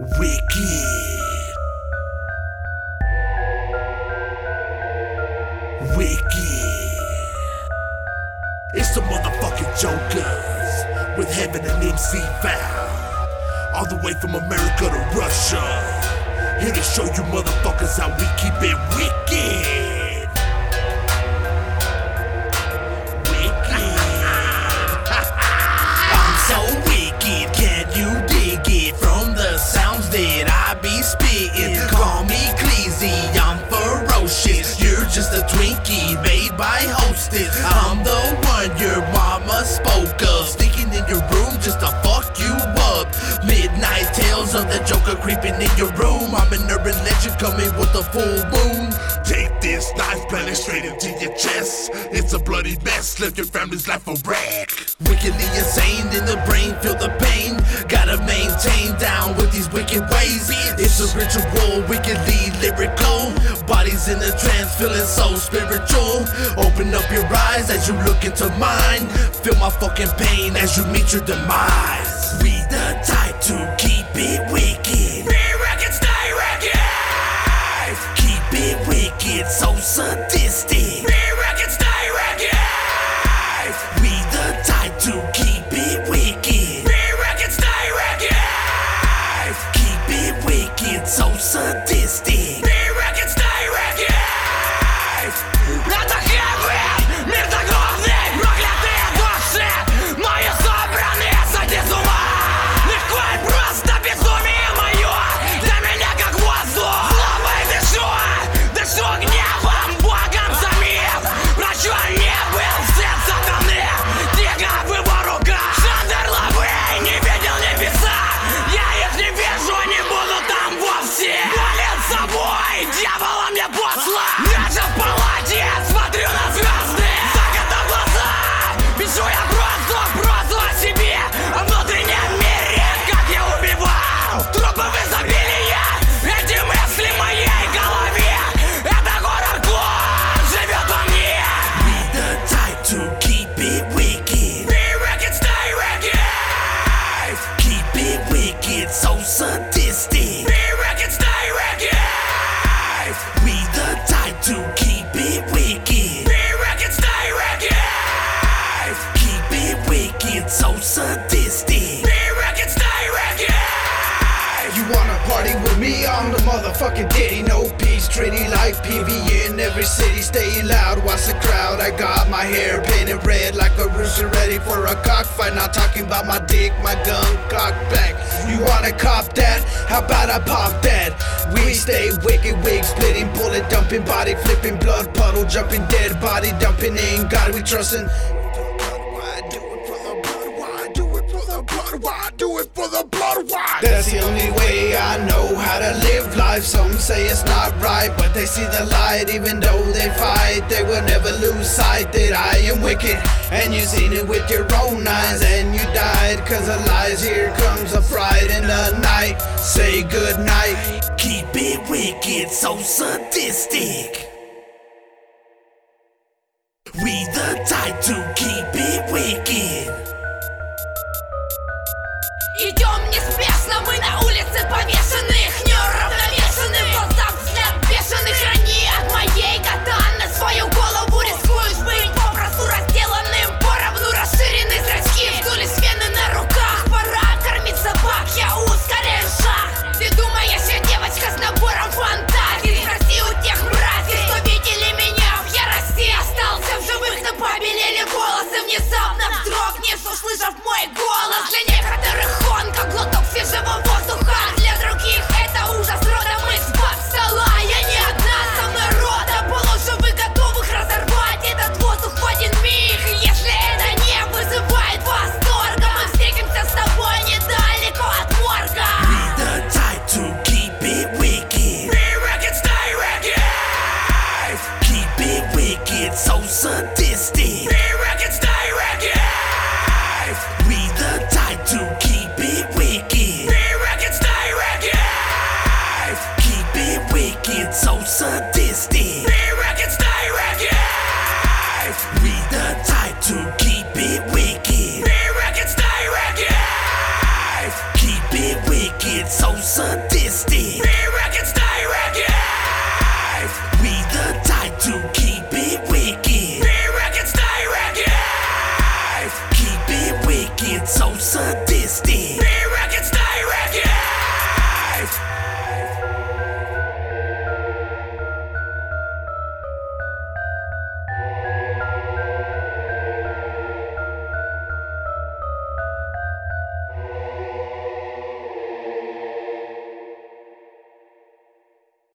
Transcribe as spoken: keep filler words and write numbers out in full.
Wicked. Wicked. It's the motherfucking Jokers with Heaven and M C Val, all the way from America to Russia. Here to show you motherfuckers how we keep it wicked. So wicked, can you dig it? From the sounds that I be spitting, call me Cleezy, I'm ferocious. You're just a Twinkie made by Hostess. I'm the one your mama spoke of, sneaking in your room just to fuck you up. Midnight tales of the Joker creeping in your room. I'm an urban legend coming with a full moon. Take this knife, plan it straight into your chest. It's a bloody mess, left your family's life a wreck. Wickedly insane in the brain, feel the pain. Gotta maintain down with these wicked ways. It's a ritual, wickedly lyrical. Bodies in a trance, feeling so spiritual. Open up your eyes as you look into mine. Feel my fucking pain as you meet your demise. We the type to keep it wicked. Be wicked, stay wicked. Keep it wicked, so sadistic. Be wicked, stay wicked. We the type to keep it wicked. Be wicked, stay wicked. Keep it wicked, so sadistic. Be wicked, stay wicked. Это Хевен, мир загробный, проклятые души, мои собранные, сойди с ума. Легко и просто безумие мое, для меня как воздух. Злобой дышу, дышу гневом, Богом самим. Врачу не был сын сатаны, книга в его руках. Шандер лавы, не видел небеса, я их не вижу, не буду там вовсе. Болен собой, дьявола мне послал. Даже в палате смотрю на звезды, закатав глаза, пишу я просто, просто о себе, о внутреннем мире, как я убивал. Трупы в изобилии, эти мысли в моей голове. Это хоррор-клон живет во мне. We the type to keep it wicked. Be wicked, stay wicked. Keep it wicked, so sadistic. Be wicked, stay wicked. We the type to keep it wicked. Be wicked, stay wicked. Keep it wicked, so sadistic. Be wicked, stay wicked. You wanna party with me? I'm the motherfucking Diddy. No peace treaty like P V in every city. Staying loud, watch the crowd. I got my hair painted red like a rooster ready for a cockfight. Not talking about my dick, my gun cocked back. You wanna cop that? How about I pop that? We stay wicked, wig splitting, bullet dumping, body flipping, blood puddle jumping, dead body dumping in. God we trustin'. Why do it for the blood? Why do it for the blood? Why do it for the blood? Why? That's the only way I know how to live life. Some say it's not right, but they see the light. Even though they fight, they will never lose sight that I am wicked. And you seen it with your own eyes, and you died cause of lies. Here comes a pride in the night. Say good night. Keep it wicked, so sadistic. We the type to keep it wicked. Идем неспешно, мы на улице повешенных, неуравновешенных, глаза взгляд бешеный. Храни от моей катаны свою голову, рискуешь быть попросту разделанным, поровну расширены зрачки, вздулись вены на руках. Пора кормить собак, я ускоряю шаг. Ты думаешь, я девочка с набором фантазий? Спроси у тех братьев, что видели меня в ярости. Остался в живых, но побелели волосы. Внезапно вздрогнешь, услышав мой голос. Для некоторых он как глоток свежего воздуха, для других это ужас родом из-под стола. Я не одна, со мной рода полуживых, готовых разорвать этот воздух в один миг. Если это не вызывает восторга, мы встретимся с тобой недалеко от морга. We the type to keep it wicked. Be wicked, stay wicked. Keep it wicked, so sadistic. Be wicked, stay wicked. We the type to keep it wicked. Be wicked, stay wicked. Keep it wicked, so sadistic. Be wicked, stay wicked. We the type to keep it wicked. Be wicked, stay wicked. Keep it wicked, so sadistic. twisted. Be wicked, stay wicked. We the type to keep it wicked. Be wicked, stay wicked. Keep it wicked, so seductive.